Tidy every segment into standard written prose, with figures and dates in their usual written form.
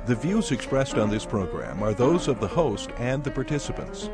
The views expressed on this program are those of the host and the participants.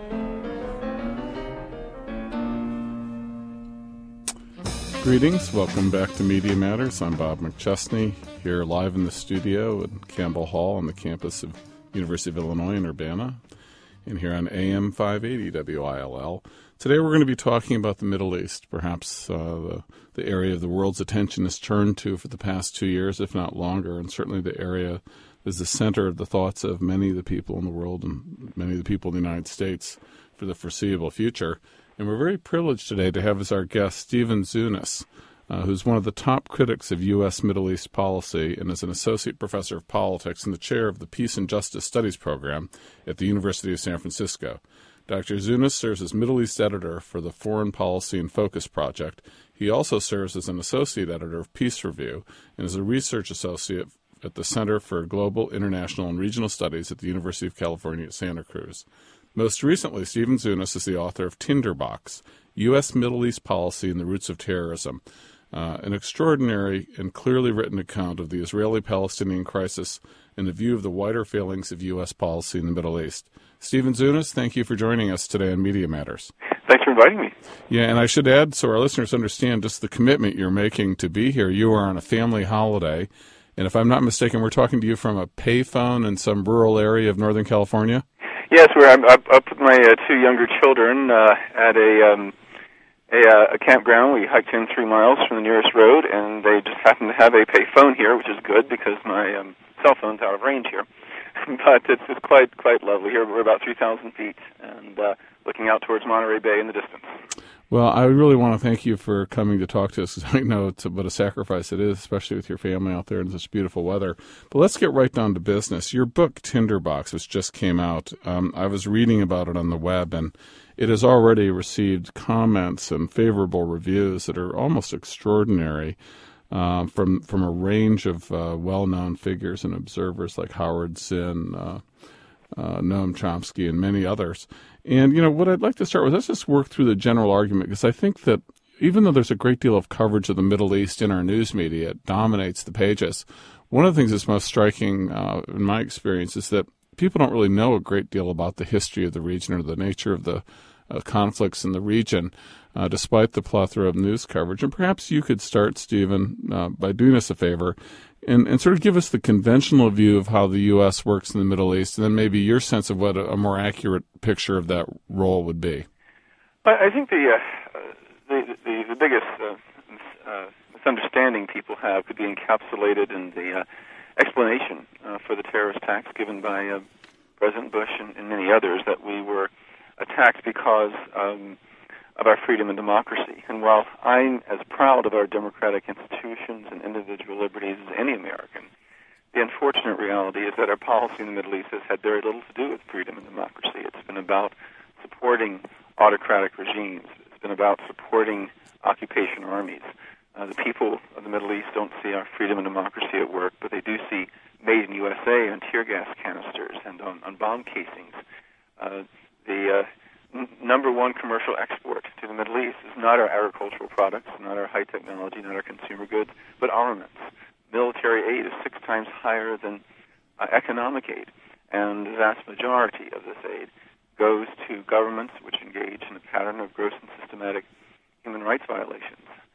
Greetings. Welcome back to Media Matters. I'm Bob McChesney, here live in the studio at Campbell Hall on the campus of University of Illinois in Urbana, and here on AM 580 WILL. Today we're going to be talking about the Middle East, perhaps the area of the world's attention has turned to for the past 2 years, if not longer, and certainly the area is the center of the thoughts of many of the people in the world and many of the people in the United States for the foreseeable future. And we're very privileged today to have as our guest Stephen Zunes, who's one of the top critics of U.S. Middle East policy and is an associate professor of politics and the chair of the Peace and Justice Studies program at the University of San Francisco. Dr. Zunes serves as Middle East editor for the Foreign Policy and Focus Project. He also serves as an associate editor of Peace Review and is a research associate at the Center for Global, International, and Regional Studies at the University of California at Santa Cruz. Most recently, Stephen Zunes is the author of Tinderbox, U.S. Middle East Policy and the Roots of Terrorism, an extraordinary and clearly written account of the Israeli-Palestinian crisis and the view of the wider failings of U.S. policy in the Middle East. Stephen Zunes, thank you for joining us today on Media Matters. Thanks for inviting me. Yeah, and I should add, so our listeners understand just the commitment you're making to be here. You are on a family holiday, and if I'm not mistaken, we're talking to you from a payphone in some rural area of Northern California? Yes, I'm up with my two younger children at a campground. We hiked in 3 miles from the nearest road, and they just happen to have a payphone here, which is good because my cell phone's out of range here. But it's quite lovely here. We're about 3,000 feet and looking out towards Monterey Bay in the distance. Well, I really want to thank you for coming to talk to us, because I know what a sacrifice it is, especially with your family out there in such beautiful weather. But let's get right down to business. Your book, Tinderbox, which just came out, I was reading about it on the web, and it has already received comments and favorable reviews that are almost extraordinary from a range of well-known figures and observers like Howard Zinn, Noam Chomsky, and many others. And, you know, what I'd like to start with, let's just work through the general argument, because I think that even though there's a great deal of coverage of the Middle East in our news media, it dominates the pages. One of the things that's most striking in my experience is that people don't really know a great deal about the history of the region or the nature of the conflicts in the region, despite the plethora of news coverage. And perhaps you could start, Stephen, by doing us a favor and sort of give us the conventional view of how the U.S. works in the Middle East, and then maybe your sense of what a more accurate picture of that role would be. I think the biggest misunderstanding people have could be encapsulated in the explanation for the terrorist attacks given by President Bush and many others, that we were attacked because of our freedom and democracy. And while I'm as proud of our democratic institutions and individual liberties as any American, the unfortunate reality is that our policy in the Middle East has had very little to do with freedom and democracy. It's been about supporting autocratic regimes. It's been about supporting occupation armies. The people of the Middle East don't see our freedom and democracy at work, but they do see made in USA on tear gas canisters and on bomb casings. The number one commercial export to the Middle East is not our agricultural products, not our high technology, not our consumer goods, but armaments. Military aid is 6 times higher than economic aid, and the vast majority of this aid goes to governments which engage in a pattern of gross and systematic human rights violations.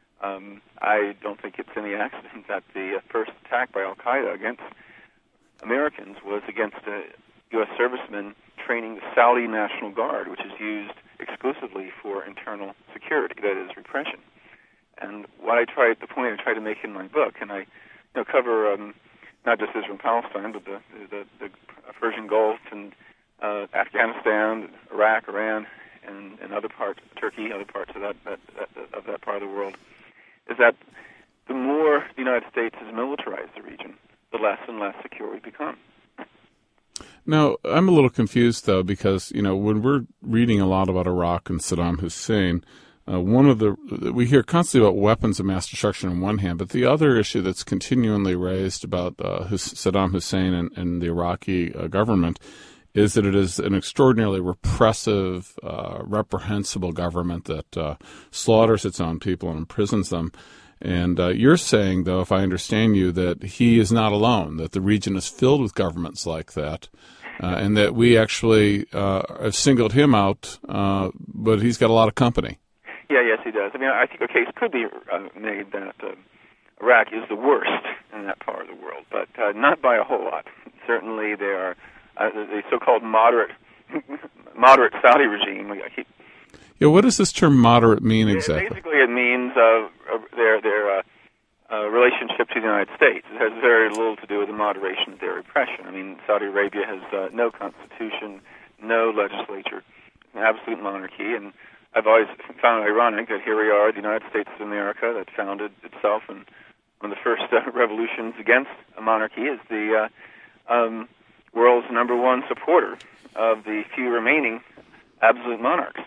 I don't think it's any accident that the first attack by Al-Qaeda against Americans was against U.S. servicemen training the Saudi National Guard, which is used exclusively for internal security, that is, repression. And the point I try to make in my book, and I cover not just Israel and Palestine, but the Persian Gulf and Afghanistan, Iraq, Iran, and other parts, Turkey, other parts of that part of the world, is that the more the United States has militarized the region, the less and less secure we become. Now, I'm a little confused, though, because, when we're reading a lot about Iraq and Saddam Hussein, we hear constantly about weapons of mass destruction on one hand, but the other issue that's continually raised about Saddam Hussein and the Iraqi government is that it is an extraordinarily repressive, reprehensible government that slaughters its own people and imprisons them. And you're saying, though, if I understand you, that he is not alone, that the region is filled with governments like that, and that we actually have singled him out, but he's got a lot of company. Yeah, yes, he does. I mean, I think a case could be made that Iraq is the worst in that part of the world, but not by a whole lot. Certainly, they are the so-called moderate Saudi regime. Yeah, what does this term "moderate" mean exactly? Basically, it means their relationship to the United States. It has very little to do with the moderation of their repression. I mean, Saudi Arabia has no constitution, no legislature, an absolute monarchy, and I've always found it ironic that here we are, the United States of America, that founded itself, and one of the first revolutions against a monarchy is the world's number one supporter of the few remaining absolute monarchs.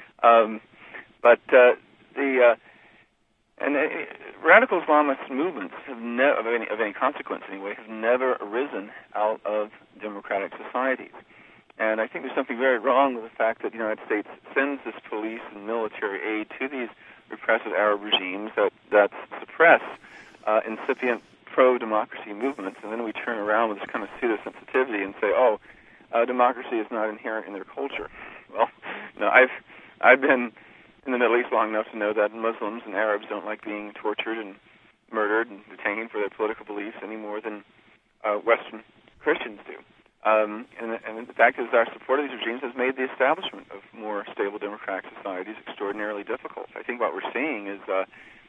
Radical Islamist movements have of any consequence anyway, have never arisen out of democratic societies. And I think there's something very wrong with the fact that the United States sends this police and military aid to these repressive Arab regimes that suppress incipient pro-democracy movements, and then we turn around with this kind of pseudo-sensitivity and say, democracy is not inherent in their culture. Well, I've been in the Middle East long enough to know that Muslims and Arabs don't like being tortured and murdered and detained for their political beliefs any more than Western Christians do. And the fact is our support of these regimes has made the establishment of more stable democratic societies extraordinarily difficult. I think what we're seeing is the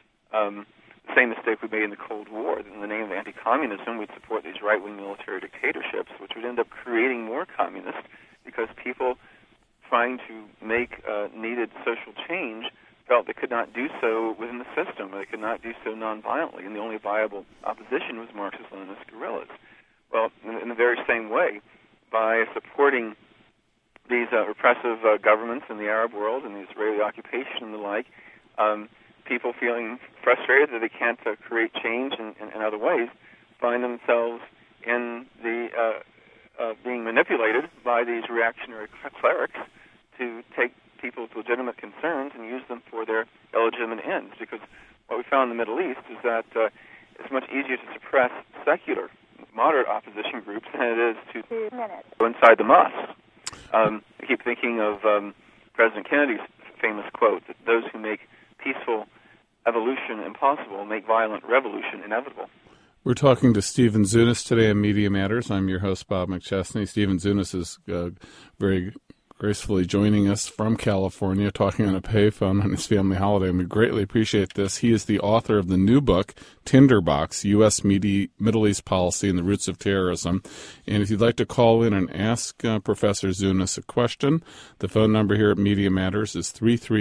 same mistake we made in the Cold War. In the name of anti-communism, we'd support these right-wing military dictatorships, which would end up creating more communists because people trying to make needed social change felt they could not do so within the system, or they could not do so nonviolently, and the only viable opposition was Marxist-Leninist guerrillas. Well, in the very same way, by supporting these repressive governments in the Arab world and the Israeli occupation and the like, people feeling frustrated that they can't create change in other ways find themselves in the being manipulated by these reactionary clerics to take people's legitimate concerns and use them for their illegitimate ends. Because what we found in the Middle East is that it's much easier to suppress secular, moderate opposition groups than it is to go inside the mosque. I keep thinking of President Kennedy's famous quote that those who make peaceful evolution impossible make violent revolution inevitable. We're talking to Stephen Zunes today on Media Matters. I'm your host, Bob McChesney. Stephen Zunes is very gracefully joining us from California, talking on a payphone on his family holiday, and we greatly appreciate this. He is the author of the new book, Tinderbox, U.S. Middle East Policy and the Roots of Terrorism. And if you'd like to call in and ask Professor Zunes a question, the phone number here at Media Matters is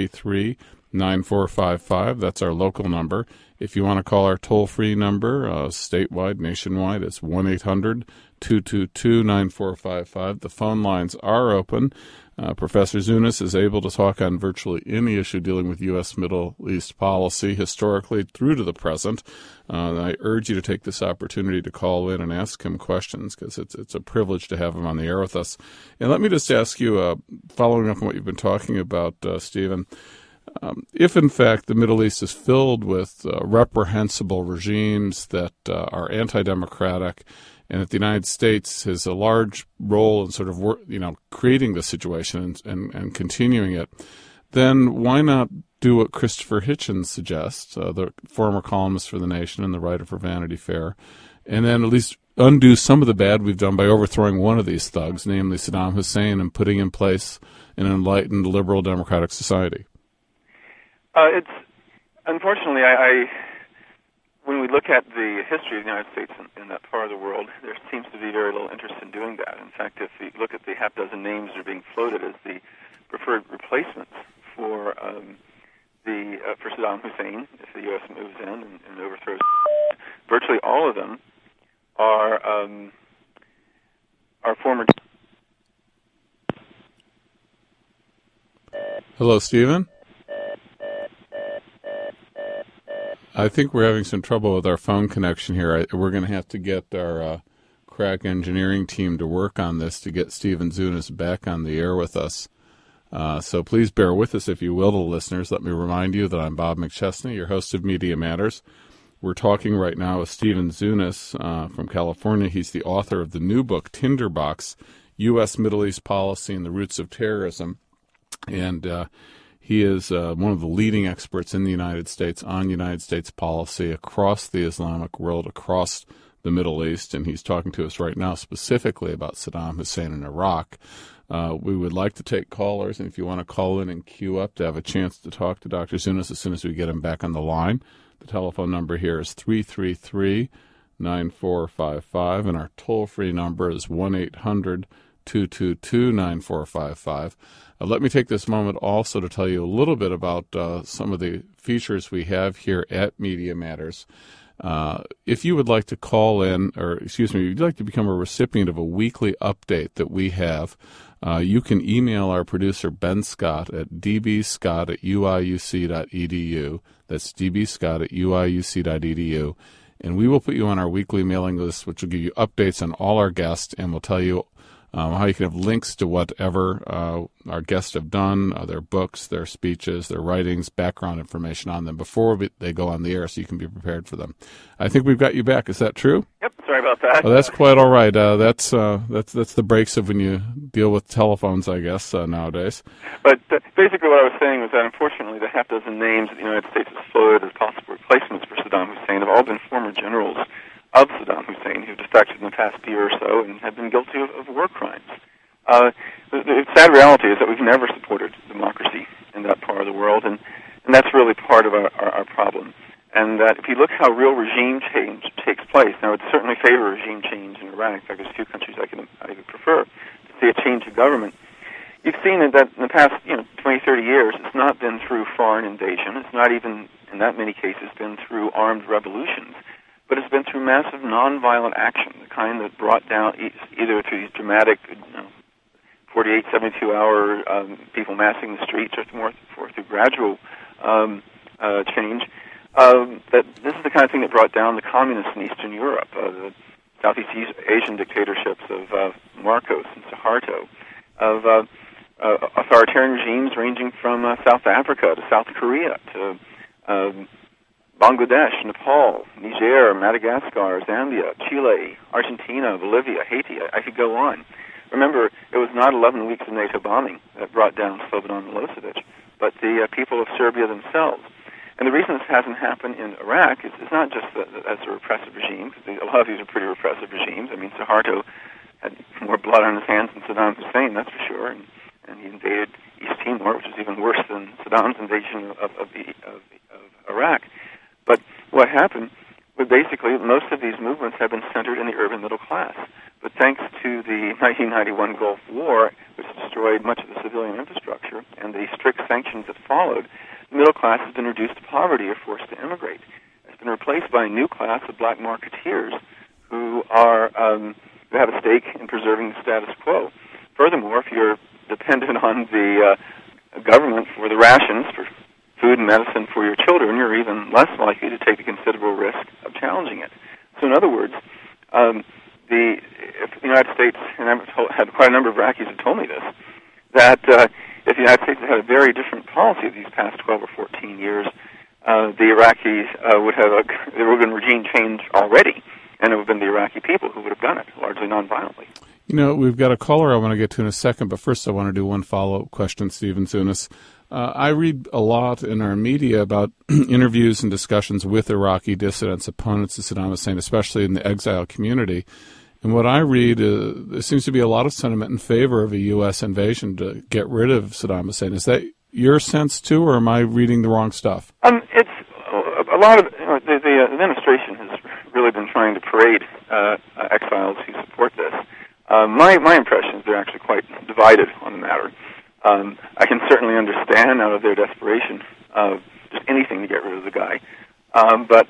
333-9455. That's our local number. If you want to call our toll-free number, statewide, nationwide, it's 1-800-222-9455. The phone lines are open. Professor Zunes is able to talk on virtually any issue dealing with U.S. Middle East policy, historically through to the present. I urge you to take this opportunity to call in and ask him questions, because it's a privilege to have him on the air with us. And let me just ask you, following up on what you've been talking about, Stephen, if, in fact, the Middle East is filled with reprehensible regimes that are anti-democratic, and that the United States has a large role in sort of creating the situation and continuing it, then why not do what Christopher Hitchens suggests, the former columnist for The Nation and the writer for Vanity Fair, and then at least undo some of the bad we've done by overthrowing one of these thugs, namely Saddam Hussein, and putting in place an enlightened, liberal, democratic society? It's unfortunately, when we look at the history of the United States in that part of the world, there seems to be very little interest in doing that. In fact, if you look at the half dozen names that are being floated as the preferred replacements for Saddam Hussein, if the U.S. moves in and overthrows, virtually all of them are former. Hello, Stephen? I think we're having some trouble with our phone connection here. We're going to have to get our crack engineering team to work on this to get Stephen Zunes back on the air with us. So please bear with us, if you will, the listeners. Let me remind you that I'm Bob McChesney, your host of Media Matters. We're talking right now with Stephen Zunes from California. He's the author of the new book, Tinderbox, U.S. Middle East Policy and the Roots of Terrorism. And he is one of the leading experts in the United States on United States policy across the Islamic world, across the Middle East. And he's talking to us right now specifically about Saddam Hussein and Iraq. We would like to take callers, and if you want to call in and queue up to have a chance to talk to Dr. Zunes as soon as we get him back on the line, the telephone number here is 333-9455, and our toll-free number is 1-800-222-9455. Let me take this moment also to tell you a little bit about some of the features we have here at Media Matters. If you would like to call in, if you'd like to become a recipient of a weekly update that we have, you can email our producer, Ben Scott, at dbscott@uiuc.edu. That's dbscott@uiuc.edu. And we will put you on our weekly mailing list, which will give you updates on all our guests, and will tell you how you can have links to whatever our guests have done, their books, their speeches, their writings, background information on them before they go on the air, so you can be prepared for them. I think we've got you back. Is that true? Yep. Sorry about that. Well, that's quite all right. That's the breaks of when you deal with telephones, I guess, nowadays. But basically what I was saying was that, unfortunately, the half dozen names that the United States has floated as possible replacements for Saddam Hussein have all been former generals of Saddam Hussein who defected in the past year or so and have been guilty of war crimes. The sad reality is that we've never supported democracy in that part of the world, and that's really part of our problem. And that if you look how real regime change takes place, now it's certainly favor regime change in Iraq. In fact, there's few countries I could prefer to see a change of government. You've seen that in the past 20, 30 years, it's not been through foreign invasion. It's not even, in that many cases, been through armed revolutions. But it's been through massive nonviolent action, the kind that brought down either through these dramatic 48, 72-hour people massing the streets or through gradual change. That this is the kind of thing that brought down the communists in Eastern Europe, the Southeast Asian dictatorships of Marcos and Suharto, of authoritarian regimes ranging from South Africa to South Korea to Bangladesh, Nepal, Niger, Madagascar, Zambia, Chile, Argentina, Bolivia, Haiti. I could go on. Remember, it was not 11 weeks of NATO bombing that brought down Slobodan Milosevic, but the people of Serbia themselves. And the reason this hasn't happened in Iraq is not just that that's a repressive regime, because a lot of these are pretty repressive regimes. I mean, Suharto had more blood on his hands than Saddam Hussein, that's for sure, and he invaded East Timor, which is even worse than Saddam's invasion of Iraq. But what happened was basically most of these movements have been centered in the urban middle class. But thanks to the 1991 Gulf War, which destroyed much of the civilian infrastructure, and the strict sanctions that followed, the middle class has been reduced to poverty or forced to immigrate. It's been replaced by a new class of black marketeers who who have a stake in preserving the status quo. Furthermore, if you're dependent on the government for the rations, for food and medicine for your children, you're even less likely to take the considerable risk of challenging it. So in other words, if the United States, and I've had quite a number of Iraqis who told me this, that if the United States had a very different policy these past 12 or 14 years, the Iraqis there would have been regime change already, and it would have been the Iraqi people who would have done it, largely nonviolently. We've got a caller I want to get to in a second, but first I want to do one follow-up question, Stephen Zunes. I read a lot in our media about interviews and discussions with Iraqi dissidents, opponents of Saddam Hussein, especially in the exile community. And what I read, there seems to be a lot of sentiment in favor of a U.S. invasion to get rid of Saddam Hussein. Is that your sense, too, or am I reading the wrong stuff? It's a lot of the administration has really been trying to parade exiles who support this. My impression is they're actually quite divided on the matter. I can certainly understand out of their desperation just anything to get rid of the guy. But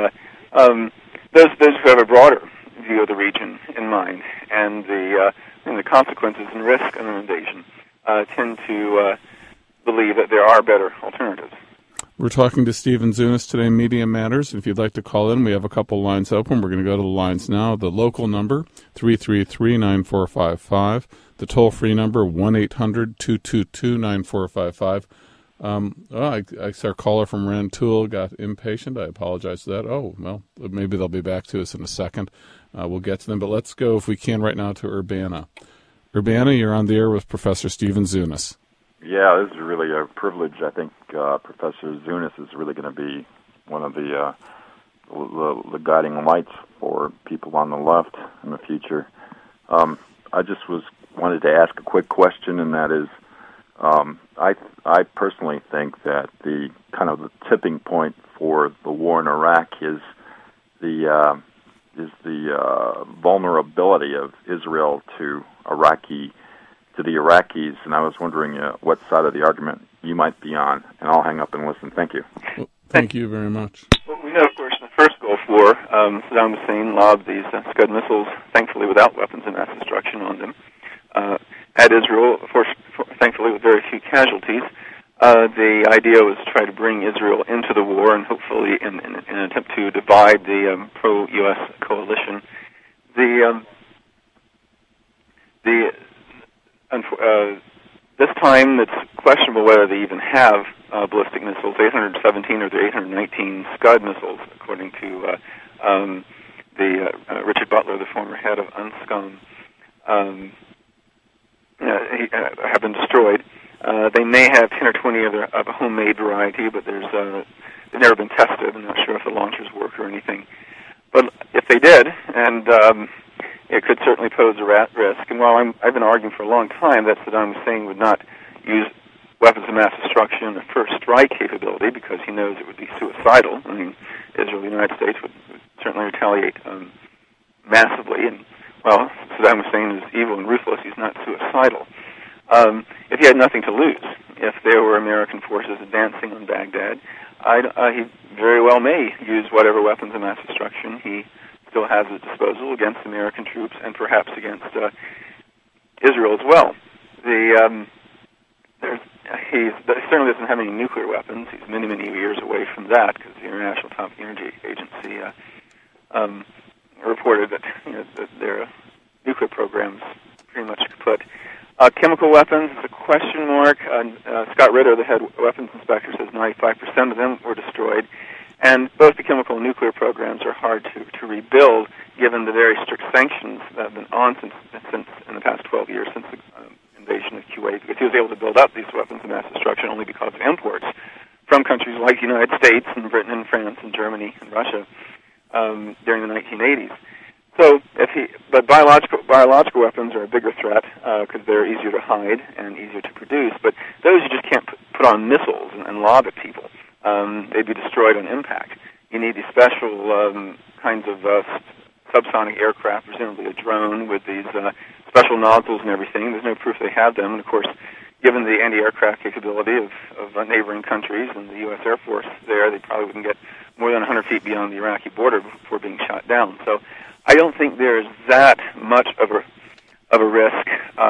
those who have a broader view of the region in mind and the consequences and risk of an invasion tend to believe that there are better alternatives. We're talking to Stephen Zunes today, Media Matters. If you'd like to call in, we have a couple lines open. We're going to go to the lines now. The local number, 333-9455. The toll-free number, 1-800-222-9455. I saw a caller from Rantoul got impatient. I apologize for that. Oh, well, maybe they'll be back to us in a second. We'll get to them. But let's go, if we can, right now to Urbana. Urbana, you're on the air with Professor Stephen Zunes. Yeah, this is really a privilege. I think Professor Zunes is really going to be one of the guiding lights for people on the left in the future. I just wanted to ask a quick question, and that is, I personally think that the kind of the tipping point for the war in Iraq is the vulnerability of Israel to the Iraqis, and I was wondering what side of the argument you might be on, and I'll hang up and listen. Thank you. Well, thank you very much. Well, we know, of course, in the first Gulf War, Saddam Hussein lobbed these Scud missiles, thankfully without weapons of mass destruction on them, at Israel, thankfully with very few casualties. The idea was to try to bring Israel into the war and hopefully in an attempt to divide the pro-U.S. coalition. This time, it's questionable whether they even have ballistic missiles. 817 or the 819 Scud missiles, according to Richard Butler, the former head of UNSCOM, have been destroyed. They may have 10 or 20 of a homemade variety, but they've never been tested. I'm not sure if the launchers work or anything. But if they did, and it could certainly pose a risk. And while I've been arguing for a long time that Saddam Hussein would not use weapons of mass destruction or first strike capability because he knows it would be suicidal. I mean, Israel, the United States would certainly retaliate massively. And, well, Saddam Hussein is evil and ruthless. He's not suicidal. If he had nothing to lose, if there were American forces advancing on Baghdad, he very well may use whatever weapons of mass destruction he still has at his disposal against American troops and perhaps against Israel as well. He certainly doesn't have any nuclear weapons. He's many, many years away from that because the International Atomic Energy Agency reported that, that their nuclear programs pretty much kaput. Chemical weapons is a question mark. Scott Ritter, the head weapons inspector, says 95% of them were destroyed. And both the chemical and nuclear programs are hard to rebuild, given the very strict sanctions that have been on since in the past 12 years since the invasion of Kuwait. Because he was able to build up these weapons of mass destruction only because of imports from countries like the United States and Britain and France and Germany and Russia during the 1980s. So, but biological weapons are a bigger threat because they're easier to hide and easier to produce. But those you just can't put on missiles and lob at people. They'd be destroyed on impact. You need these special kinds of subsonic aircraft, presumably a drone with these special nozzles and everything. There's no proof they have them. And, of course, given the anti-aircraft capability of neighboring countries and the U.S. Air Force there, they probably wouldn't get more than 100 feet beyond the Iraqi border before being shot down. So I don't think there's that much of a risk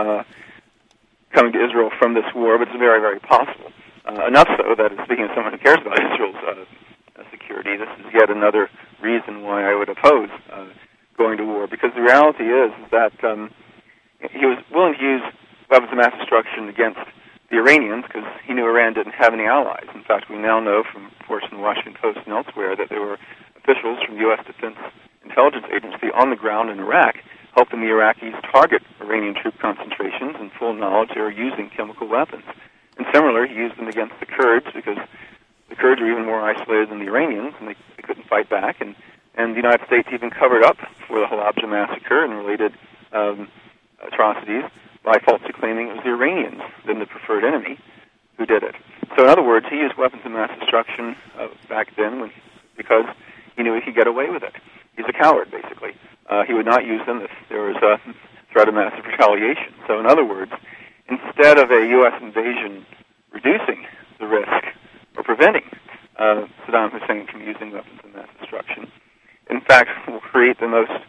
coming to Israel from this war, but it's very, very possible. Enough so that, speaking of someone who cares about Israel's security, this is yet another reason why I would oppose going to war, because the reality is that he was willing to use weapons of mass destruction against the Iranians because he knew Iran didn't have any allies. In fact, we now know from reports in the Washington Post and elsewhere that there were officials from the U.S. Defense Intelligence Agency on the ground in Iraq helping the Iraqis target Iranian troop concentrations in full knowledge they were using chemical weapons. And similarly, he used them against the Kurds because the Kurds are even more isolated than the Iranians, and they couldn't fight back. And the United States even covered up for the Halabja massacre and related atrocities by falsely claiming it was the Iranians, then the preferred enemy, who did it. So in other words, he used weapons of mass destruction back then because he knew he could get away with it. He's a coward, basically. He would not use them if there was a threat of massive retaliation. So in other words, instead of a U.S. invasion reducing the risk or preventing Saddam Hussein from using weapons of mass destruction, in fact, will create the most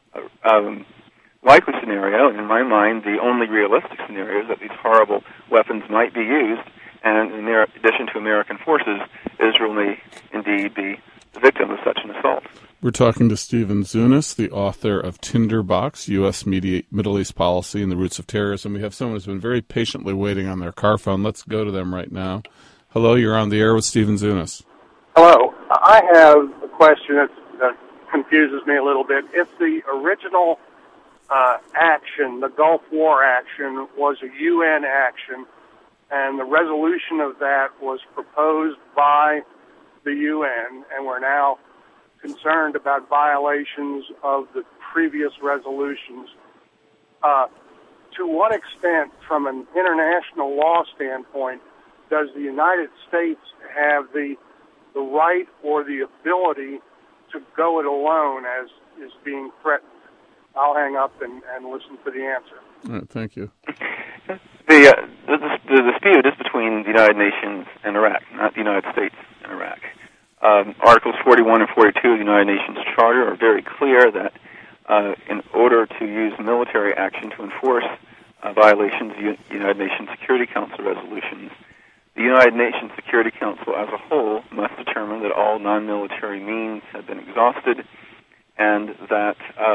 likely scenario, and in my mind, the only realistic scenario is that these horrible weapons might be used and in addition to American forces, Israel may indeed be the victim of such an assault. We're talking to Stephen Zunes, the author of Tinderbox, U.S. Middle East Policy and the Roots of Terrorism. We have someone who's been very patiently waiting on their car phone. Let's go to them right now. Hello, you're on the air with Stephen Zunes. Hello. I have a question that confuses me a little bit. If the original action, the Gulf War action, was a UN action, and the resolution of that was proposed by the UN, and we're now concerned about violations of the previous resolutions, to what extent, from an international law standpoint, does the United States have the right or the ability to go it alone as is being threatened? I'll hang up and listen for the answer. All right, thank you. The dispute is between the United Nations and Iraq, not the United States and Iraq. Articles 41 and 42 of the United Nations Charter are very clear that in order to use military action to enforce violations of United Nations Security Council resolutions, the United Nations Security Council as a whole must determine that all non-military means have been exhausted and that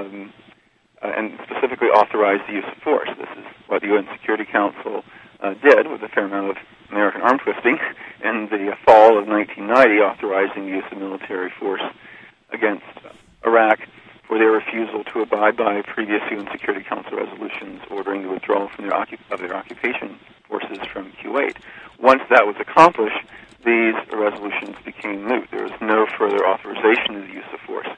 and specifically authorize the use of force. This is what the UN Security Council did with a fair amount of American arm twisting in the fall of 1990, authorizing the use of military force against Iraq for their refusal to abide by previous UN Security Council resolutions ordering the withdrawal from their occupation forces from Kuwait. Once that was accomplished, these resolutions became moot. There was no further authorization of the use of force.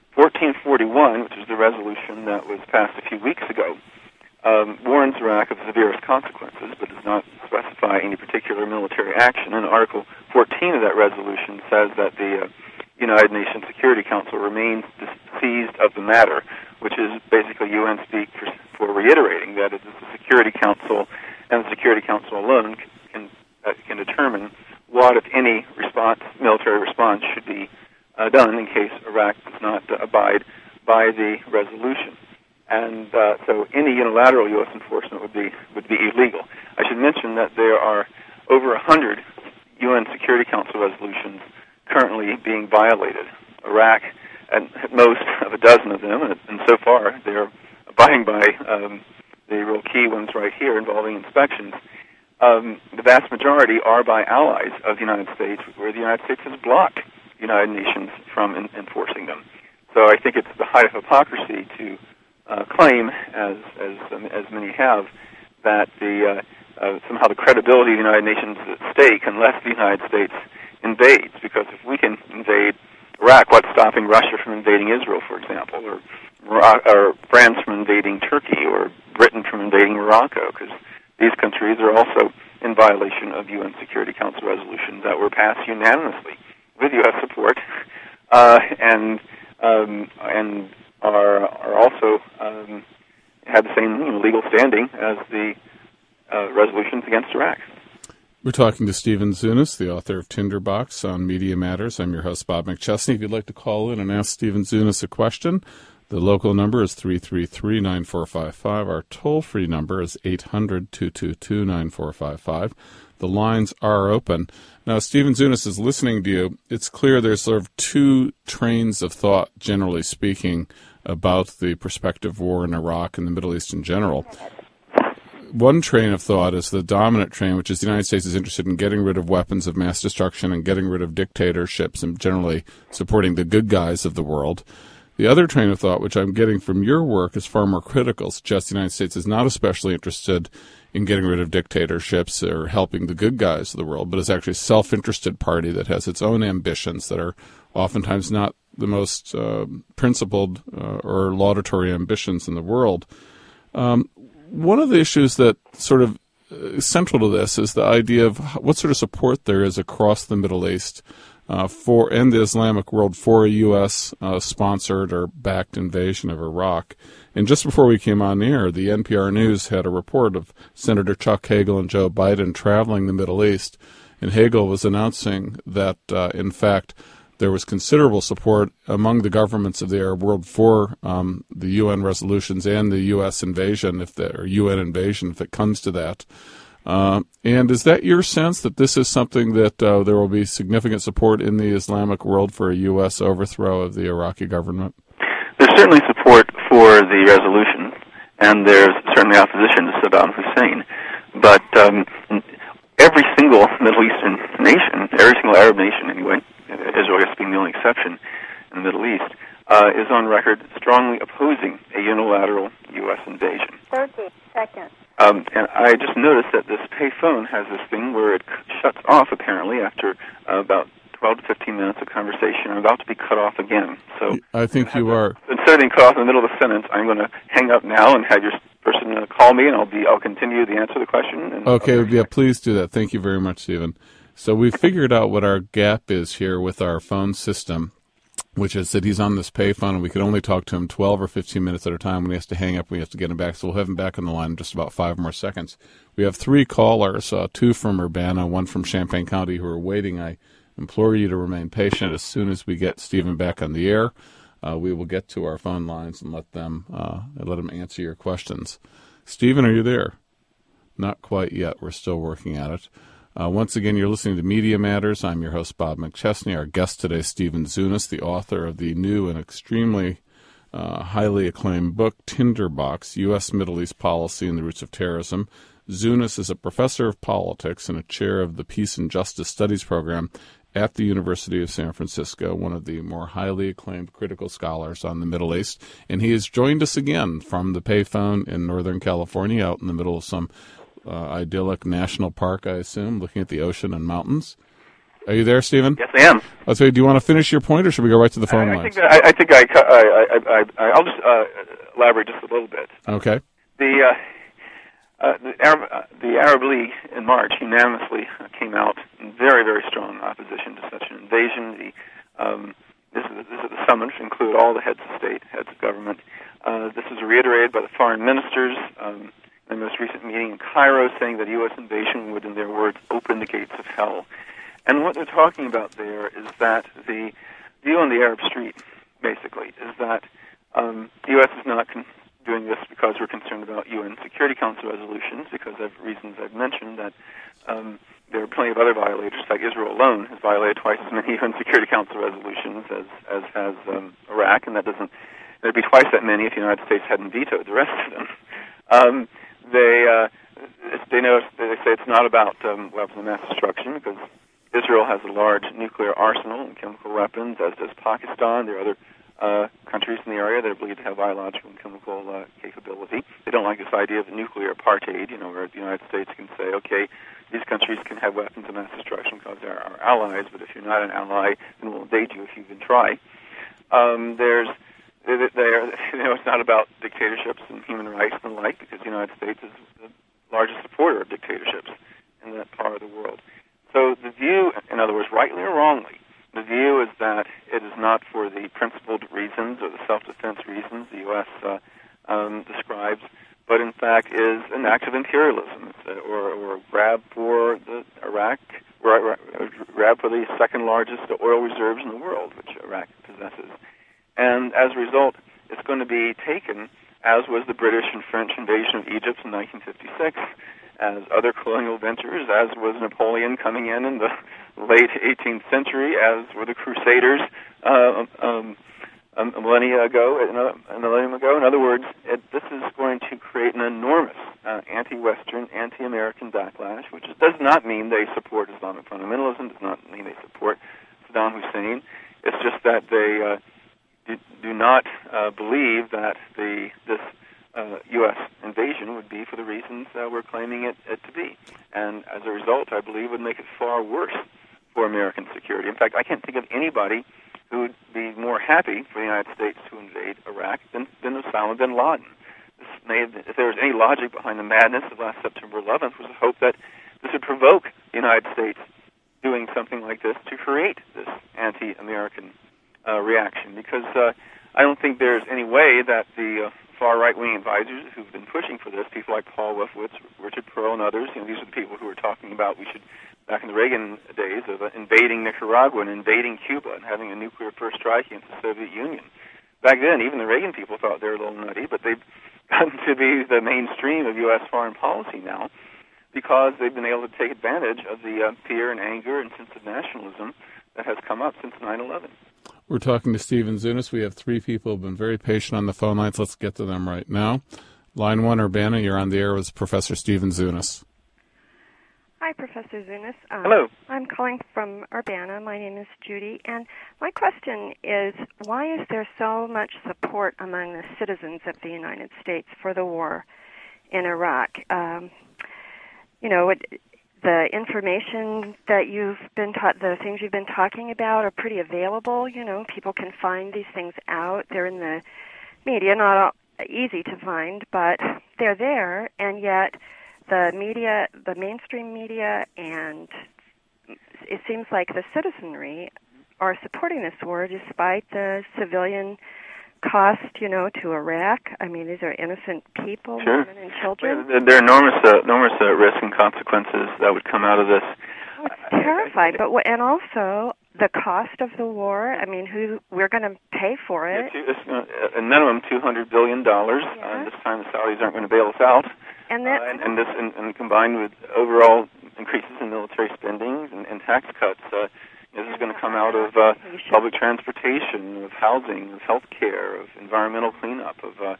1441, which is the resolution that was passed a few weeks ago, warns Iraq of severest consequences, but does not specify any particular military action. And Article 14 of that resolution says that the United Nations Security Council remains seized of the matter, which is basically UN speak for reiterating that it is the Security Council and the Security Council alone can determine what, if any, military response should be done in case Iraq does not abide by the resolution. And so any unilateral U.S. enforcement would be illegal. I should mention that there are over 100 UN Security Council resolutions currently being violated. Iraq, at most of a dozen of them, and so far they're abiding by the real key ones right here involving inspections. The vast majority are by allies of the United States, where the United States has blocked the United Nations from enforcing them. So I think it's the height of hypocrisy to claim, as many have, that somehow the credibility of the United Nations is at stake unless the United States invades. Because if we can invade Iraq, what's stopping Russia from invading Israel, for example, or France from invading Turkey, or Britain from invading Morocco? Because these countries are also in violation of UN Security Council resolutions that were passed unanimously with U.S. support, and are also have the same legal standing as the resolutions against Iraq. We're talking to Stephen Zunes, the author of Tinderbox on Media Matters. I'm your host, Bob McChesney. If you'd like to call in and ask Stephen Zunes a question, the local number is 333-9455. Our toll-free number is 800-222-9455. The lines are open. Now, Stephen Zunes is listening to you. It's clear there's sort of two trains of thought, generally speaking, about the prospective war in Iraq and the Middle East in general. One train of thought is the dominant train, which is the United States is interested in getting rid of weapons of mass destruction and getting rid of dictatorships and generally supporting the good guys of the world. The other train of thought, which I'm getting from your work, is far more critical, suggests the United States is not especially interested in getting rid of dictatorships or helping the good guys of the world, but is actually a self-interested party that has its own ambitions that are oftentimes not the most principled or laudatory ambitions in the world. One of the issues that sort of central to this is the idea of what sort of support there is across the Middle East for and the Islamic world for a U.S. sponsored or backed invasion of Iraq. And just before we came on air, the NPR News had a report of Senator Chuck Hagel and Joe Biden traveling the Middle East, and Hagel was announcing that, in fact, there was considerable support among the governments of the Arab world for the UN resolutions and the U.S. invasion, or UN invasion, if it comes to that. And is that your sense that this is something that there will be significant support in the Islamic world for a U.S. overthrow of the Iraqi government? There's certainly support for the resolution, and there's certainly opposition to Saddam Hussein. But every single Middle Eastern nation, every single Arab nation anyway, Israel being the only exception in the Middle East, is on record strongly opposing a unilateral U.S. invasion. 30 seconds. And I just noticed that this payphone has this thing where it shuts off apparently after about 12 to 15 minutes of conversation. I'm about to be cut off again. So I think you are. Instead of being cut off in the middle of the sentence, I'm going to hang up now and have your person call me, and I'll continue the answer to the question. Okay, yeah, please do that. Thank you very much, Stephen. So we figured out what our gap is here with our phone system, which is that he's on this payphone, and we can only talk to him 12 or 15 minutes at a time. When he has to hang up, we have to get him back. So we'll have him back on the line in just about 5 more seconds. We have 3 callers, 2 from Urbana, 1 from Champaign County, who are waiting. I implore you to remain patient. As soon as we get Stephen back on the air, we will get to our phone lines and let him answer your questions. Stephen, are you there? Not quite yet. We're still working at it. Once again, you're listening to Media Matters. I'm your host, Bob McChesney. Our guest today, Stephen Zunes, the author of the new and extremely highly acclaimed book, Tinderbox, U.S. Middle East Policy and the Roots of Terrorism. Zunes is a professor of politics and a chair of the Peace and Justice Studies program at the University of San Francisco, one of the more highly acclaimed critical scholars on the Middle East. And he has joined us again from the payphone in Northern California, out in the middle of some idyllic national park, I assume, looking at the ocean and mountains. Are you there, Stephen? Yes, I am. Let's say, do you want to finish your point, or should we go right to the phone lines? I'll just elaborate just a little bit. Okay. The Arab League in March unanimously came out in very, very strong opposition to such an invasion. This is the summit, which include all the heads of state, heads of government. This was reiterated by the foreign ministers in the most recent meeting in Cairo, saying that a U.S. invasion would, in their words, open the gates of hell. And what they're talking about there is that the view on the Arab street, basically, is that the U.S. is not doing this because we're concerned about UN Security Council resolutions, because of reasons I've mentioned, that there are plenty of other violators, like Israel alone has violated twice as many UN Security Council resolutions as has Iraq, and there'd be twice that many if the United States hadn't vetoed the rest of them. They say it's not about weapons of mass destruction, because Israel has a large nuclear arsenal and chemical weapons, as does Pakistan. There are other countries in the area that are believed to have biological and chemical capability. They don't like this idea of nuclear apartheid, where the United States can say, okay, these countries can have weapons of mass destruction because they're our allies, but if you're not an ally, then we'll invade you if you even try. It's not about dictatorships and human rights and the like, because the United States is the largest supporter of dictatorships in that part of the world. So the view, in other words, rightly or wrongly, the view is that it is not for the principled reasons or the self-defense reasons the U.S. Describes, but in fact is an act of imperialism, or a grab for the grab for the second largest oil reserves in the world, which Iraq possesses. And as a result, it's going to be taken, as was the British and French invasion of Egypt in 1956, as other colonial ventures, as was Napoleon coming in the late 18th century, as were the Crusaders a millennium ago. In other words, this is going to create an enormous anti-Western, anti-American backlash, which does not mean they support Islamic fundamentalism, does not mean they support Saddam Hussein. It's just that they do not believe that this U.S. invasion would be for the reasons we're claiming it to be. And as a result, I believe it would make it far worse for American security. In fact, I can't think of anybody who would be more happy for the United States to invade Iraq than Osama bin Laden. If there was any logic behind the madness of last September 11th, was the hope that this would provoke the United States doing something like this to create this anti-American reaction. Because I don't think there's any way that the far right-wing advisors who've been pushing for this, people like Paul Wolfowitz, Richard Perle, and others, these are the people who were talking about we should, back in the Reagan days, of invading Nicaragua and invading Cuba and having a nuclear first strike against the Soviet Union. Back then, even the Reagan people thought they were a little nutty, but they've gotten to be the mainstream of U.S. foreign policy now. because they've been able to take advantage of the fear and anger and sense of nationalism that has come up since 9/11. We're talking to Stephen Zunes. We have three people who have been very patient on the phone lines. Let's get to them right now. Line 1, Urbana, you're on the air with Professor Stephen Zunes. Hi, Professor Zunes. Hello. I'm calling from Urbana. My name is Judy, and my question is, why is there so much support among the citizens of the United States for the war in Iraq? The information that you've been the things you've been talking about are pretty available. People can find these things out. They're in the media, not easy to find, but they're there, and yet the media, the mainstream media, and it seems like the citizenry are supporting this war despite the civilian cost, to Iraq. I mean, these are innocent people, Sure. women and children. There are enormous risks and consequences that would come out of this. Oh, it's terrifying, and also the cost of the war. I mean, we're going to pay for it? A minimum $200 billion. This time the Saudis aren't going to bail us out. And combined with overall increases in military spending and tax cuts, this is going to come out of public transportation, of housing, of health care, of environmental cleanup,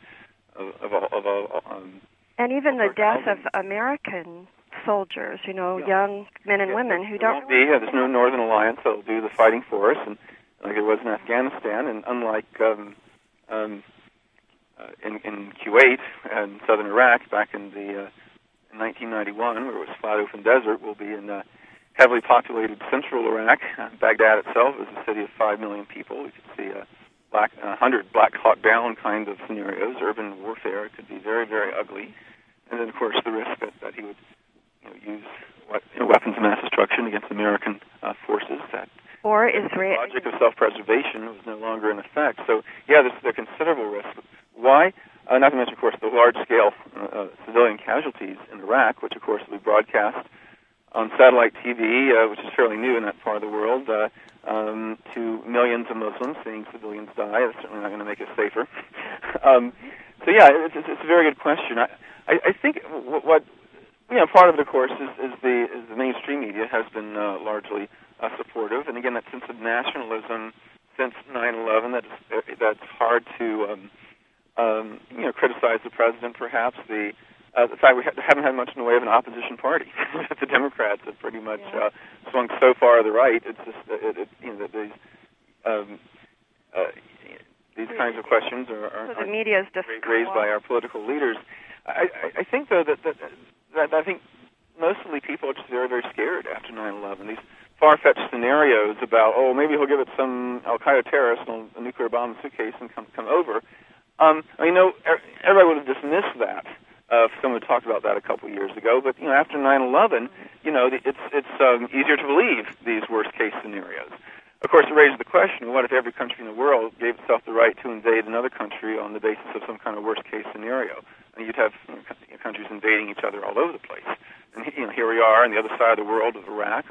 and even the death of American soldiers, young men and women who don't. There's no Northern Alliance that will do the fighting for us, and like it was in Afghanistan, and unlike in Kuwait and southern Iraq back in 1991, where it was flat open desert, will be in heavily populated central Iraq. Baghdad itself is a city of 5 million people. We could see 100 Black Hawk Down kind of scenarios, urban warfare. It could be very, very ugly. And then, of course, the risk that he would use weapons of mass destruction against American forces. Or Israel. The logic of self-preservation was no longer in effect. So, yeah, there are considerable risks. Why? Not to mention, of course, the large-scale civilian casualties in Iraq, which, of course, will be broadcast on satellite TV, which is fairly new in that part of the world, to millions of Muslims seeing civilians die. That's certainly not going to make it safer. It's a very good question. I think what part of it, of course, is the mainstream media has been largely supportive, and again, that sense of nationalism since 9/11. That's hard to criticize the president. Perhaps the fact we haven't had much in the way of an opposition party. The Democrats have pretty much swung so far to the right. It's just these kinds of questions are the media is just raised by our political leaders. I think though that I think mostly people are just very, very scared after 9/11. These far-fetched scenarios about maybe he'll give it some Al-Qaeda terrorist on a nuclear bomb in a suitcase and come over. Everybody would have dismissed that. If someone talked about that a couple of years ago, but after 9/11, it's easier to believe these worst-case scenarios. Of course, it raises the question: what if every country in the world gave itself the right to invade another country on the basis of some kind of worst-case scenario? And you'd have countries invading each other all over the place. And here we are on the other side of the world of Iraq.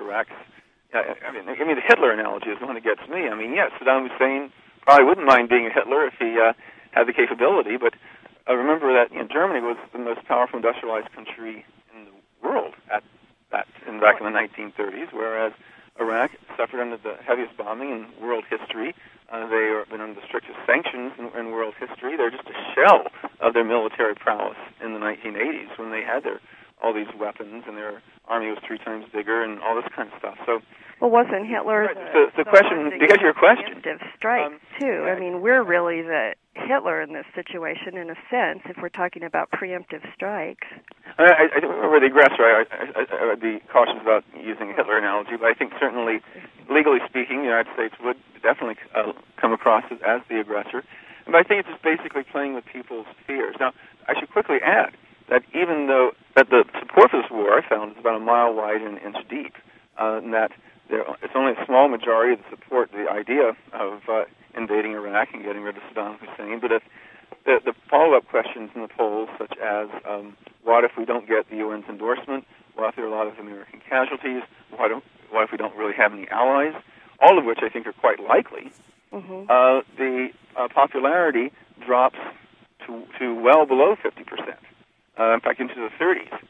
The Hitler analogy is the one that gets me. Yes, Saddam Hussein probably wouldn't mind being a Hitler if he had the capability, but remember that Germany was the most powerful industrialized country in the world back in the 1930s, whereas Iraq suffered under the heaviest bombing in world history. They have been under the strictest sanctions in world history. They're just a shell of their military prowess in the 1980s when they had all these weapons and their army was 3 times bigger and all this kind of stuff. So, wasn't Hitler the question? To get to your question, preemptive strike too? We're really the Hitler in this situation, in a sense, if we're talking about preemptive strikes. I think we're the aggressor. I would be cautious about using a Hitler analogy, but I think certainly, legally speaking, the United States would definitely come across as the aggressor. But I think it's just basically playing with people's fears. Now, I should quickly add that even though that the support for this war, I found, is about a mile wide and an inch deep, and that it's only a small majority that support the idea of invading Iraq and getting rid of Saddam Hussein. But if the follow-up questions in the polls, such as what if we don't get the UN's endorsement? What if there are a lot of American casualties? What if we don't really have any allies? All of which I think are quite likely. Mm-hmm. The popularity drops to well below 50%. In fact, into the 30s.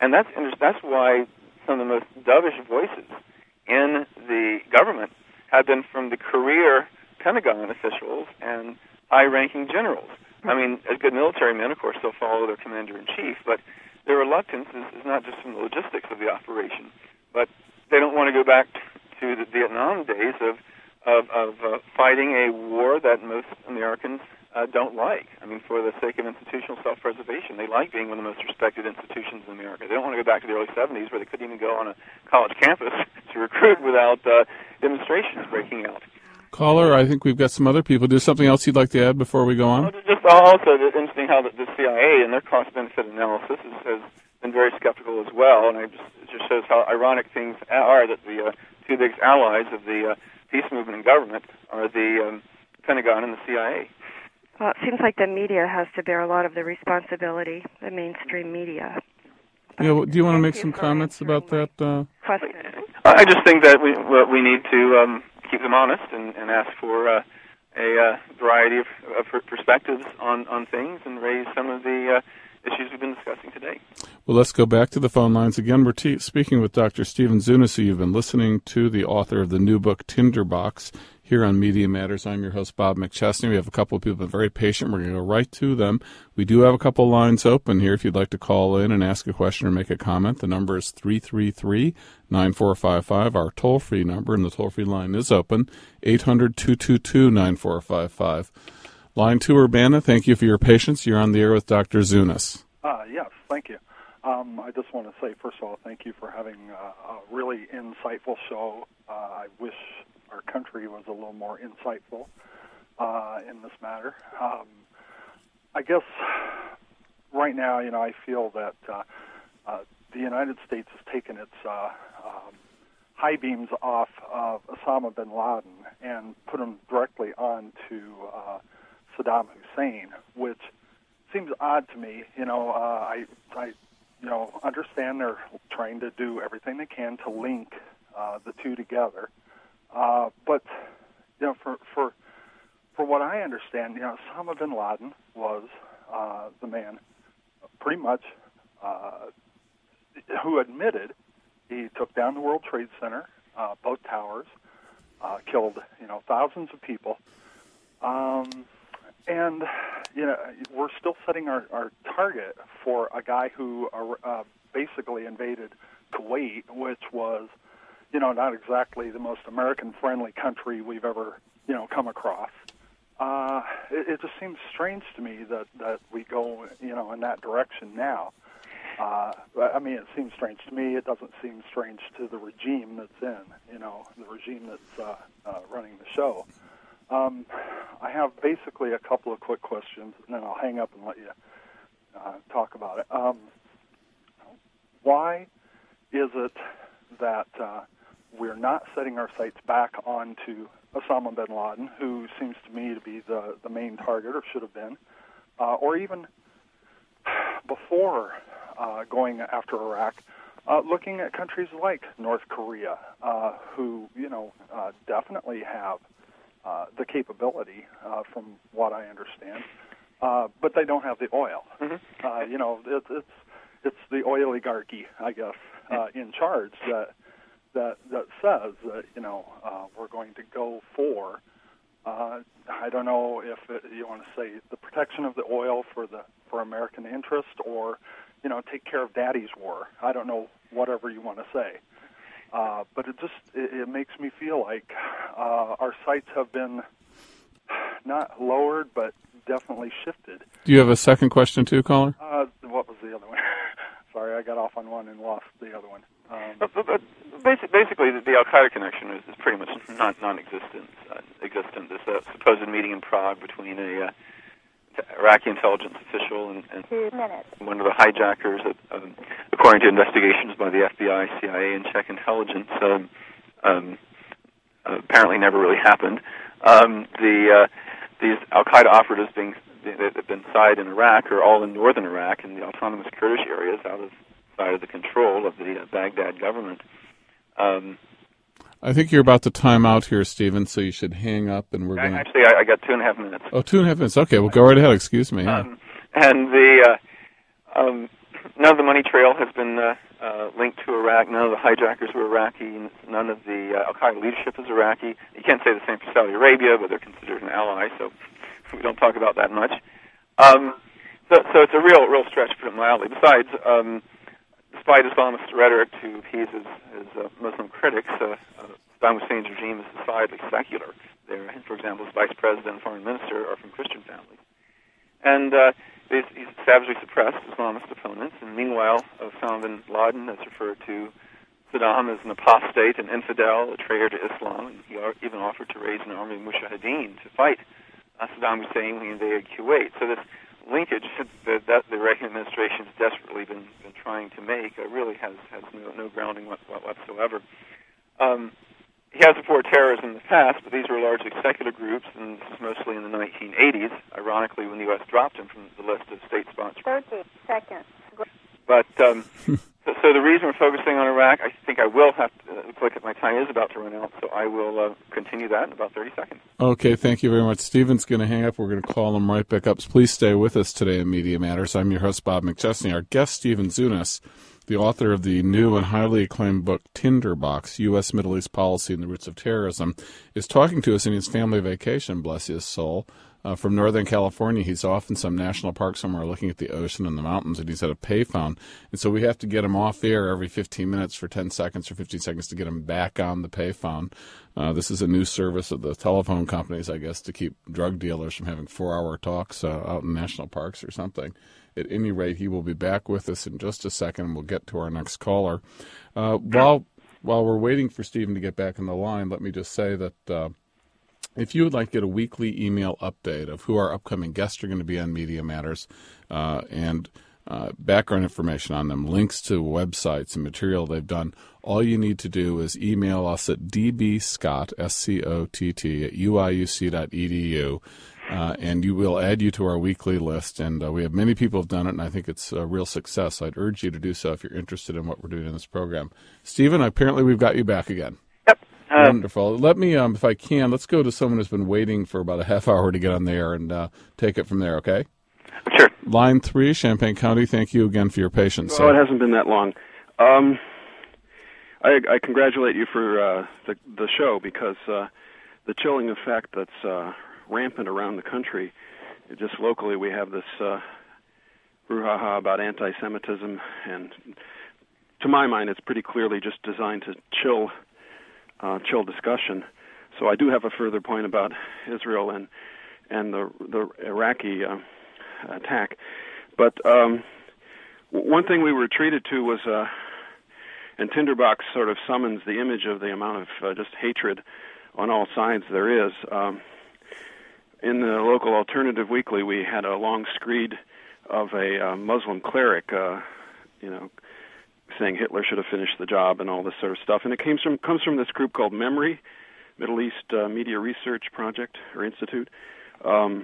And that's why some of the most dovish voices in the government have been from the career Pentagon officials and high-ranking generals. I mean, as good military men, of course, they'll follow their commander-in-chief, but their reluctance is not just from the logistics of the operation, but they don't want to go back to the Vietnam days of fighting a war that most Americans don't like. I mean, for the sake of institutional self-preservation, they like being one of the most respected institutions in America. They don't want to go back to the early 70s where they couldn't even go on a college campus to recruit without demonstrations breaking out. Caller, I think we've got some other people. Do something else you'd like to add before we go on? Just also, it's interesting how the CIA and their cost-benefit analysis has been very skeptical as well, and it just shows how ironic things are that the two biggest allies of the peace movement and government are the Pentagon and the CIA. Well, it seems like the media has to bear a lot of the responsibility, the mainstream media. Do you want to make some comments about that? Question. I just think that we need to keep them honest and ask for a variety of perspectives on things and raise some of the issues we've been discussing today. Well, let's go back to the phone lines again. We're speaking with Dr. Stephen Zunas, who you've been listening to, the author of the new book, Tinderbox, here on Media Matters. I'm your host, Bob McChesney. We have a couple of people very patient. We're going to go right to them. We do have a couple lines open here if you'd like to call in and ask a question or make a comment. The number is 333-9455, our toll-free number, and the toll-free line is open, 800-222-9455. Line 2, Urbana, thank you for your patience. You're on the air with Dr. Zunas. Yes, thank you. I just want to say, first of all, thank you for having a really insightful show. I wish our country was a little more insightful in this matter. I guess right now, I feel that the United States has taken its high beams off of Osama bin Laden and put them directly onto Saddam Hussein, which seems odd to me. I understand they're trying to do everything they can to link the two together, but for what I understand, Osama bin Laden was the man, pretty much, who admitted he took down the World Trade Center, both towers, killed thousands of people. And, we're still setting our target for a guy who basically invaded Kuwait, which was, not exactly the most American-friendly country we've ever, come across. It just seems strange to me that we go, in that direction now. It seems strange to me. It doesn't seem strange to the regime that's in, the regime that's running the show. I have basically a couple of quick questions, and then I'll hang up and let you talk about it. Why is it that we're not setting our sights back onto Osama bin Laden, who seems to me to be the main target, or should have been, or even before going after Iraq, looking at countries like North Korea, who, definitely have the capability, from what I understand, but they don't have the oil. Mm-hmm. It's the oligarchy, I guess, in charge that says that we're going to go for. I don't know if you want to say the protection of the oil for American interest, or take care of Daddy's war. I don't know, whatever you want to say. But it makes me feel like our sights have been not lowered, but definitely shifted. Do you have a second question too, caller? What was the other one? Sorry, I got off on one and lost the other one. Basically, the Al-Qaeda connection is pretty much non-existent. This supposed meeting in Prague between a Iraqi intelligence official and 2 minutes. One of the hijackers, according to investigations by the FBI, CIA, and Czech intelligence, apparently never really happened. These Al-Qaeda operatives that have been sighted in Iraq are all in northern Iraq in the autonomous Kurdish areas outside of the control of the Baghdad government. I think you're about to time out here, Stephen, so you should hang up, and we're going to... Actually, I got 2.5 minutes. Oh, 2.5 minutes. Okay, well, go right ahead. Excuse me. Yeah. And None of the money trail has been linked to Iraq. None of the hijackers were Iraqi. None of the al-Qaeda leadership is Iraqi. You can't say the same for Saudi Arabia, but they're considered an ally, so we don't talk about that much. So it's a real stretch, to put it mildly. Besides, despite Islamist rhetoric to appease his Muslim critics, Saddam Hussein's regime is decidedly secular. For example, his vice president and foreign minister are from Christian families. And he's savagely suppressed Islamist opponents. And meanwhile, Osama bin Laden has referred to Saddam as an apostate, an infidel, a traitor to Islam, and he even offered to raise an army of mujahideen to fight Saddam Hussein when he invaded Kuwait. So this linkage that the Reagan administration has desperately been trying to make really has no grounding whatsoever. He has supported terrorism in the past, but these were largely secular groups, and this is mostly in the 1980s, ironically, when the U.S. dropped him from the list of state-sponsored. 30 seconds. But so the reason we're focusing on Iraq, I think I will have to click at my time is about to run out, so I will continue that in about 30 seconds. Okay, thank you very much. Stephen's going to hang up. We're going to call him right back up. So please stay with us today in Media Matters. I'm your host, Bob McChesney. Our guest, Stephen Zunes, the author of the new and highly acclaimed book, Tinderbox, U.S. Middle East Policy and the Roots of Terrorism, is talking to us in his family vacation, bless his soul. From Northern California, he's off in some national park somewhere looking at the ocean and the mountains, and he's at a payphone. And so we have to get him off air every 15 minutes for 10 seconds or 15 seconds to get him back on the payphone. This is a new service of the telephone companies, I guess, to keep drug dealers from having 4-hour talks out in national parks or something. At any rate, he will be back with us in just a second. We'll get to our next caller. While we're waiting for Stephen to get back on the line, let me just say that if you would like to get a weekly email update of who our upcoming guests are going to be on Media Matters and background information on them, links to websites and material they've done, all you need to do is email us at dbscott, S-C-O-T-T, at uiuc.edu. And you will add you to our weekly list, and we have many people have done it, and I think it's a real success. I'd urge you to do so if you're interested in what we're doing in this program. Stephen, apparently we've got you back again. Yep. Wonderful. Let me, if I can, let's go to someone who's been waiting for about a half hour to get on the air and take it from there, okay? Sure. Line 3, Champaign County, thank you again for your patience. Well, it hasn't been that long. I congratulate you for the show, because the chilling effect that's rampant around the country, just locally we have this brouhaha about anti-Semitism, and to my mind it's pretty clearly just designed to chill discussion. So I do have a further point about Israel and the Iraqi attack. But one thing we were treated to was, and Tinderbox sort of summons the image of the amount of just hatred on all sides there is. In the local alternative weekly, we had a long screed of a Muslim cleric, saying Hitler should have finished the job and all this sort of stuff. And it comes from this group called MEMRI, Middle East Media Research Project or Institute. And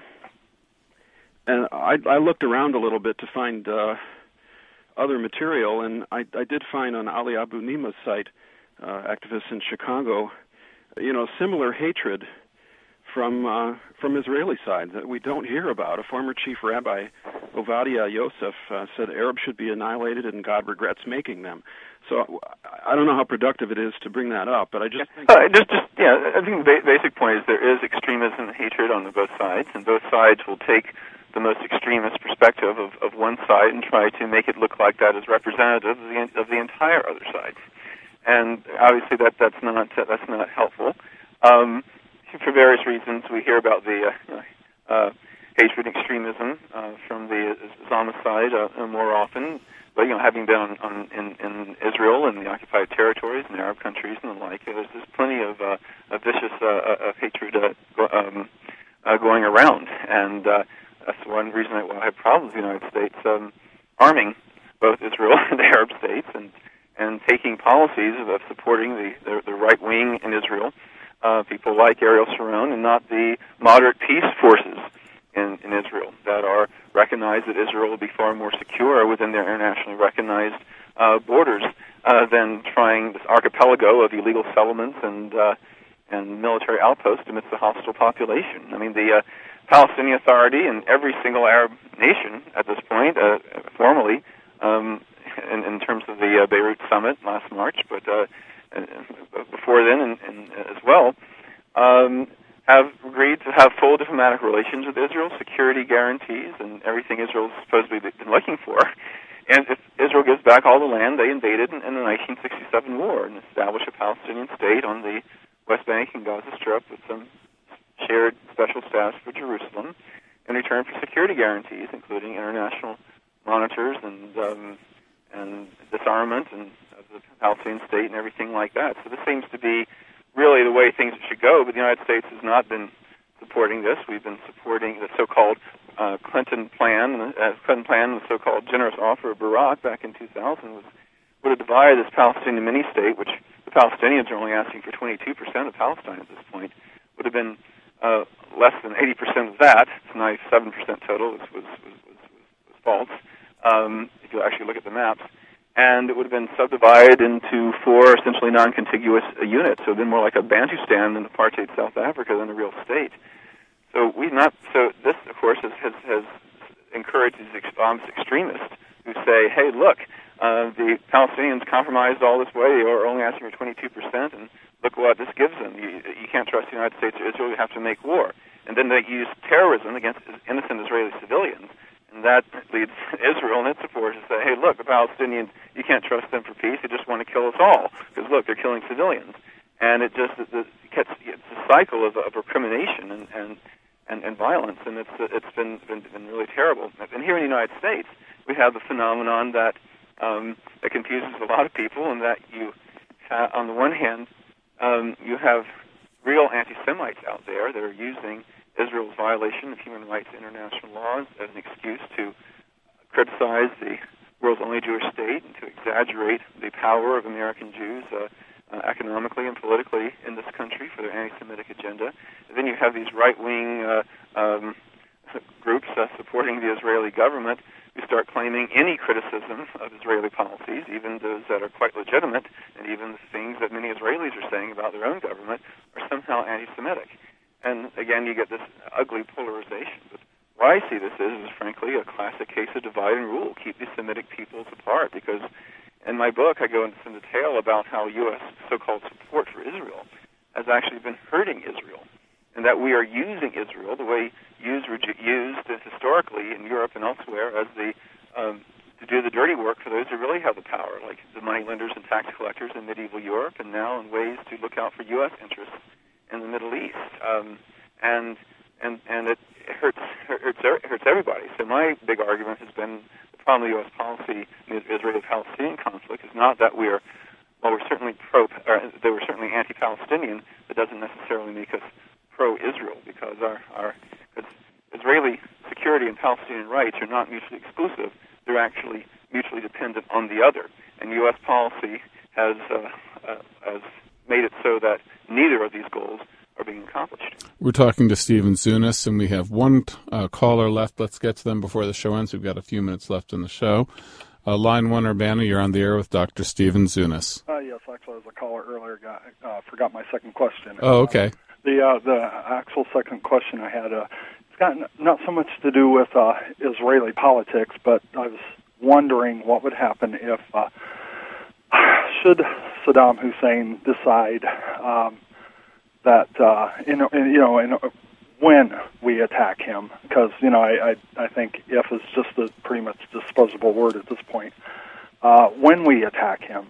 I looked around a little bit to find other material, and I did find on Ali Abu Nima's site, activists in Chicago, similar hatred from Israeli side that we don't hear about. A former chief rabbi, Ovadia Yosef, said Arabs should be annihilated and God regrets making them. So I don't know how productive it is to bring that up, but I just think... I think the basic point is there is extremism and hatred on both sides, and both sides will take the most extremist perspective of one side and try to make it look like that is representative of the entire other side. And obviously that's not helpful. For various reasons, we hear about the hatred and extremism from the Islamist side more often. But having been in Israel and the occupied territories and Arab countries and the like, there's plenty of vicious hatred going around, and that's one reason why I have problems with the United States arming both Israel and the Arab states and taking policies of supporting the right wing in Israel. People like Ariel Sharon, and not the moderate peace forces in Israel that are recognized that Israel will be far more secure within their internationally recognized borders than trying this archipelago of illegal settlements and military outposts amidst the hostile population. I mean, the Palestinian Authority and every single Arab nation at this point, formally, in terms of the Beirut summit last March, but before then and as well, have agreed to have full diplomatic relations with Israel, security guarantees, and everything Israel's supposedly been looking for. And if Israel gives back all the land they invaded in the 1967 war and establish a Palestinian state on the West Bank and Gaza Strip with some shared special status for Jerusalem in return for security guarantees, including international monitors and disarmament and of the Palestinian state and everything like that. So this seems to be really the way things should go, but the United States has not been supporting this. We've been supporting the so-called Clinton plan, the so-called generous offer of Barak back in 2000 would have divided this Palestinian mini-state, which the Palestinians are only asking for 22% of Palestine at this point, would have been less than 80% of that. It's 97% total. This was false if you actually look at the maps. And it would have been subdivided into 4 essentially non-contiguous units. So then more like a Bantustan in apartheid South Africa than a real state. So this, of course, has encouraged these extremists who say, hey, look, the Palestinians compromised all this way, or only asking for 22%, and look what this gives them. You can't trust the United States or Israel, you have to make war. And then they use terrorism against innocent Israeli civilians. And that leads Israel and its supporters to say, hey, look, the Palestinians, you can't trust them for peace. They just want to kill us all. Because, look, they're killing civilians. And it's a cycle of recrimination and violence. And it's been really terrible. And here in the United States, we have the phenomenon that confuses a lot of people, and that you have, on the one hand, you have real anti-Semites out there that are using Israel's violation of human rights and international laws as an excuse to criticize the world's only Jewish state and to exaggerate the power of American Jews economically and politically in this country for their anti-Semitic agenda. And then you have these right-wing groups supporting the Israeli government who start claiming any criticism of Israeli policies, even those that are quite legitimate, and even the things that many Israelis are saying about their own government are somehow anti-Semitic. And again, you get this ugly polarization. But what I see this is frankly, a classic case of divide and rule. Keep the Semitic peoples apart. Because in my book, I go into some detail about how U.S. so-called support for Israel has actually been hurting Israel, and that we are using Israel the way used historically in Europe and elsewhere as to do the dirty work for those who really have the power, like the moneylenders and tax collectors in medieval Europe, and now in ways to look out for U.S. interests in the Middle East, and it hurts everybody. So my big argument has been the problem with U.S. policy in the Israeli-Palestinian conflict is not that we're certainly they were certainly anti-Palestinian. That doesn't necessarily make us pro-Israel, because our Israeli security and Palestinian rights are not mutually exclusive. They're actually mutually dependent on the other, and U.S. policy has made it so that neither of these goals are being accomplished. We're talking to Stephen Zunas, and we have one caller left. Let's get to them before the show ends. We've got a few minutes left in the show. Line 1, Urbana, you're on the air with Dr. Stephen Zunas. Yes, actually, I was a caller earlier. Forgot my second question. Oh, okay. The actual second question I had, it's got not so much to do with Israeli politics, but I was wondering what would happen if should Saddam Hussein decide that when we attack him, because I think if is just a pretty much disposable word at this point. When we attack him,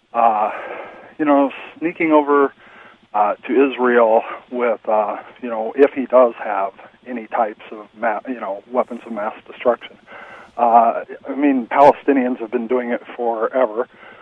sneaking over to Israel with if he does have any types of weapons of mass destruction. Palestinians have been doing it forever.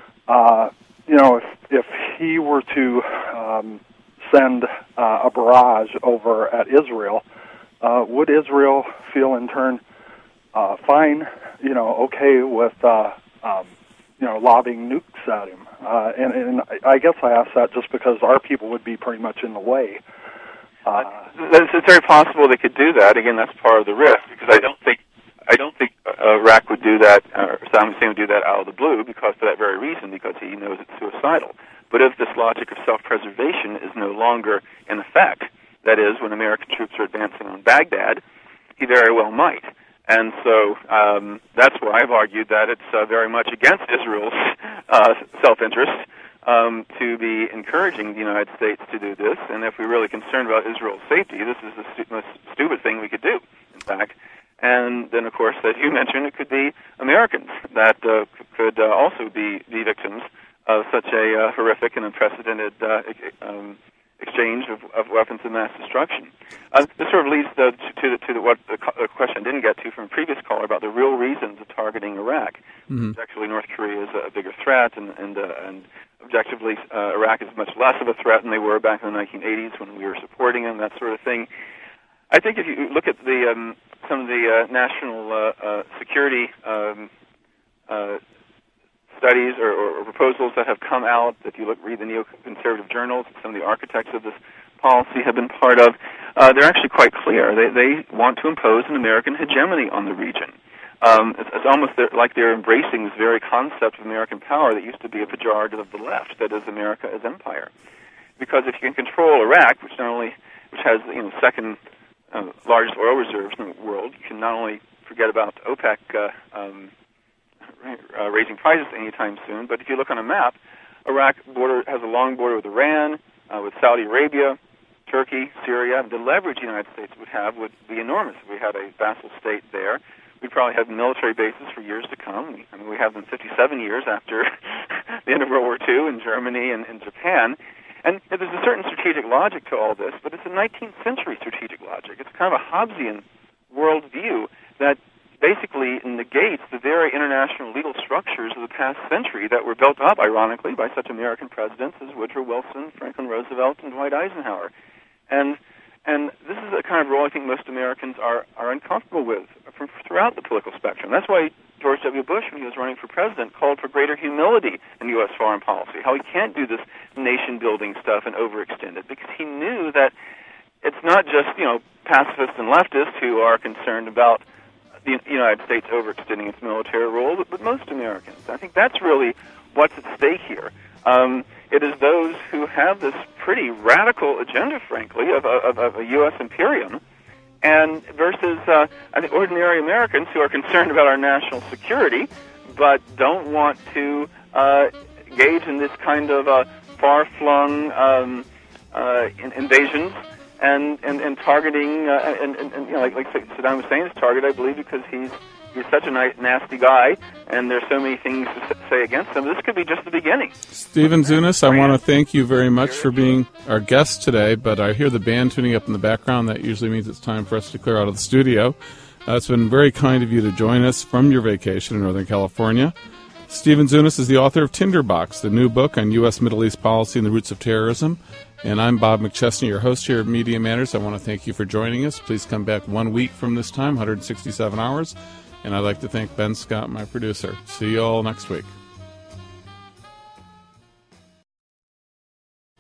If he were to send a barrage over at Israel, would Israel feel in turn fine, okay with lobbing nukes at him? And I guess I ask that just because our people would be pretty much in the way. It's very possible they could do that. Again, that's part of the risk, because I don't think Iraq would do that, or Saddam Hussein would do that out of the blue, because for that very reason, because he knows it's suicidal. But if this logic of self-preservation is no longer in effect, that is, when American troops are advancing on Baghdad, he very well might. And so that's why I've argued that it's very much against Israel's self-interest to be encouraging the United States to do this. And if we're really concerned about Israel's safety, this is the most stupid thing we could do, in fact. And then, of course, as you mentioned, it could be Americans that could also be victims of such a horrific and unprecedented exchange of weapons of mass destruction. This sort of leads to what the question I didn't get to from a previous caller about the real reasons of targeting Iraq. Mm-hmm. Actually, North Korea is a bigger threat, and objectively, Iraq is much less of a threat than they were back in the 1980s when we were supporting them, that sort of thing. I think if you look at the some of the national security studies or proposals that have come out, if you read the neoconservative journals, some of the architects of this policy have been part of, they're actually quite clear. They want to impose an American hegemony on the region. It's almost like they're embracing this very concept of American power that used to be a pejorative of the left, that is, America as empire. Because if you can control Iraq, which has second largest oil reserves in the world, you can not only forget about OPEC raising prices anytime soon, but if you look on a map, Iraq has a long border with Iran, with Saudi Arabia, Turkey, Syria. The leverage the United States would have would be enormous. If we had a vassal state there, we'd probably have military bases for years to come. I mean, we have them 57 years after the end of World War II in Germany and in Japan. And there's a certain strategic logic to all this, but it's a 19th century strategic logic. It's kind of a Hobbesian worldview that basically negates the very international legal structures of the past century that were built up, ironically, by such American presidents as Woodrow Wilson, Franklin Roosevelt, and Dwight Eisenhower. And this is a kind of role I think most Americans are uncomfortable with from throughout the political spectrum. That's why George W. Bush, when he was running for president, called for greater humility in U.S. foreign policy, how he can't do this nation-building stuff and overextend it, because he knew that it's not just, pacifists and leftists who are concerned about the United States overextending its military role, but most Americans. I think that's really what's at stake here. It is those who have this pretty radical agenda, frankly, of a U.S. imperium, and versus, I think, ordinary Americans who are concerned about our national security, but don't want to engage in this kind of far-flung invasions and targeting, like Saddam Hussein is targeted, I believe, because he's such a nasty guy, and there's so many things to say against him. This could be just the beginning. Stephen Zunas, I want to thank you very much for being our guest today, but I hear the band tuning up in the background. That usually means it's time for us to clear out of the studio. It's been very kind of you to join us from your vacation in Northern California. Stephen Zunas is the author of Tinderbox, the new book on U.S. Middle East policy and the roots of terrorism. And I'm Bob McChesney, your host here at Media Matters. I want to thank you for joining us. Please come back 1 week from this time, 167 hours. And I'd like to thank Ben Scott, my producer. See you all next week.